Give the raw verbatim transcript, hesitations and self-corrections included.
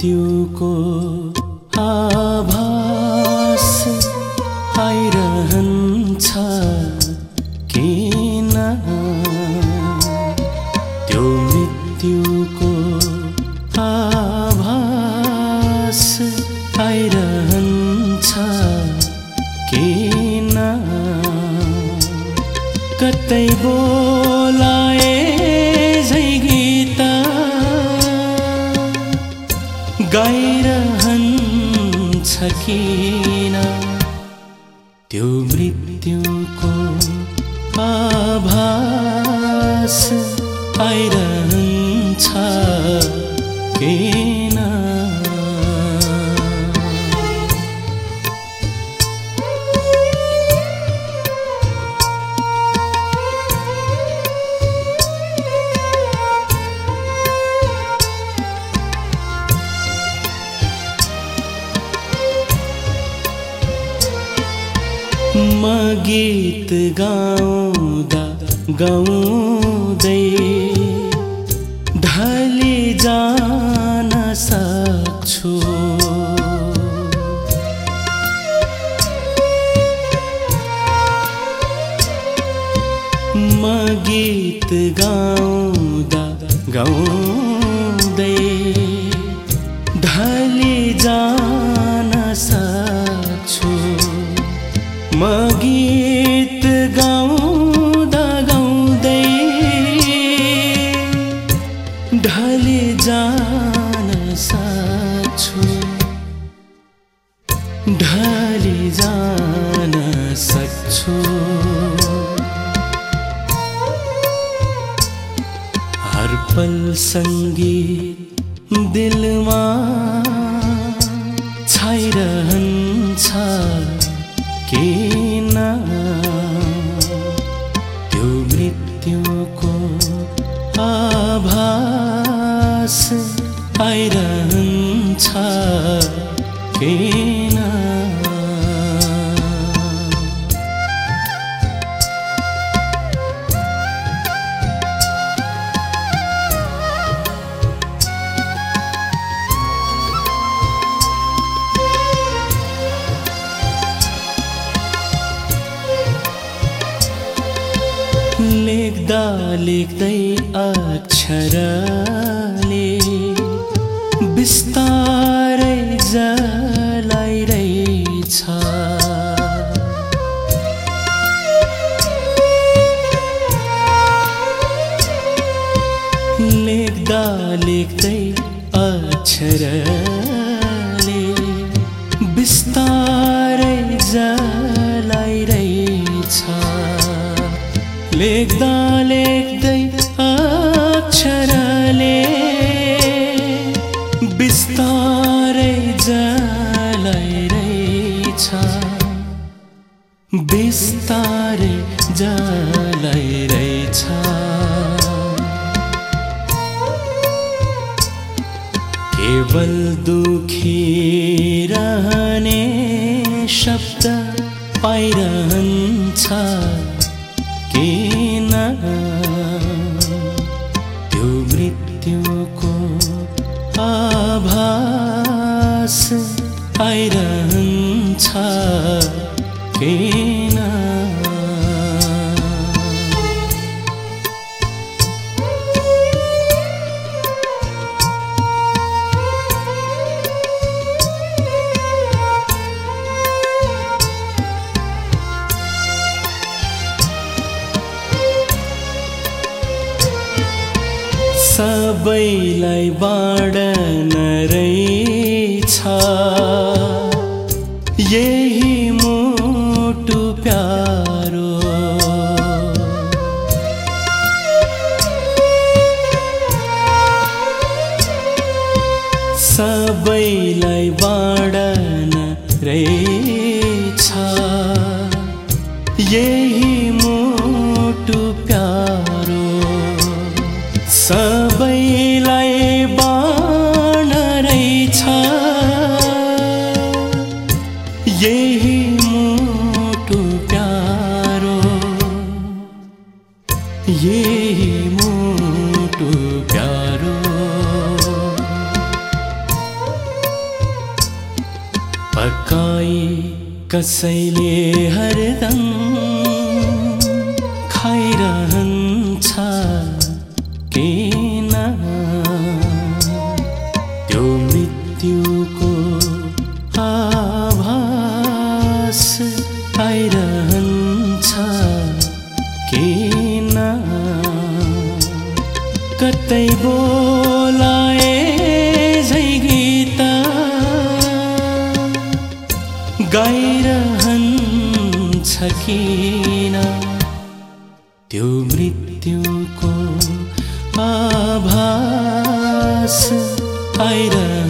मृत्युको आभास आइरहन्छ किन त्यो मृत्युको आभास आइरहन्छ किन कतै बोलाए झै गीत गाइरहन्छ किन त्यो मृत्युको आभास आइरहन्छ किन म गीत गाउँदा गाउँदै ढली जान सक्छु म गीत गाउँदा गाउँदै ढली जान सक्छु म गीत गाउँदा गाउँदै ढली जान सक्छु ढली जान सक्छु हर पल संगीत दिलमा छाइरहन्छ किन त्यो मृत्युको आभास आइरहन्छ किन लेख्दा लेख्दै अक्षरले बिस्तारै जलाइरहेछ लेख्दा लेख्दै अक्षरले बिस्तारै जलाइरहेछ लेख्दा लेख्दै अक्षरले बिस्तारै जलाइरहेछ बिस्तारै जलाइरहेछ केवल दुखिरहने शब्द पाइरहन्छ किन त्यो मृत्युको आभास आइरहन्छ किन सबैलाई बाँड्न रहेछ यही मुटु प्यारो सबैलाई बाँड्न रहेछ यही मुटु प्यारो सबैलाई बाँड्न रहेछ यही मुटु प्यारो यही मुटु प्यारो कसैले हरदम खाइरहन्छ किन त्यो मृत्युको आभास आइरहन्छ किन कतै बोलाए झै गीत गाइरहन्छ किन त्यो मृत्युको आभास आइरहन्छ